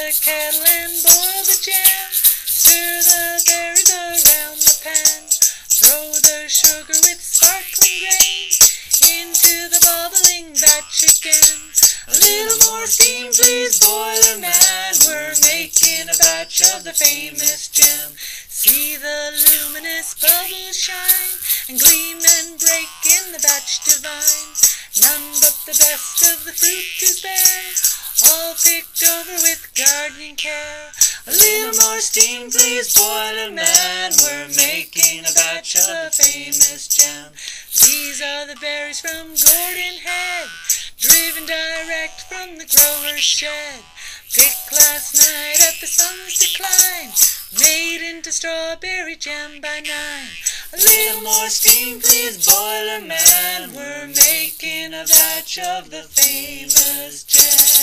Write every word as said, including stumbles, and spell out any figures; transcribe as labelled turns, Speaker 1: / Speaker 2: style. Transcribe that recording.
Speaker 1: the kettle and boil the jam. Stir the berries around the pan. Throw the sugar with sparkling grain into the bubbling batch again. A little more steam, please, boiler man. We're making a batch of the famous jam. See the luminous bubbles shine and gleam and break in the batch divine. None but the best of the fruit is there, all picked over with gardening care. A little more steam, please, boiler man. We're making a batch of the famous jam. These are the berries from Gordon Head, driven direct from the grower's shed. Picked last night at the sun's decline, made into strawberry jam by nine. A little more steam, please, boiler man. We're making a batch of the famous jam.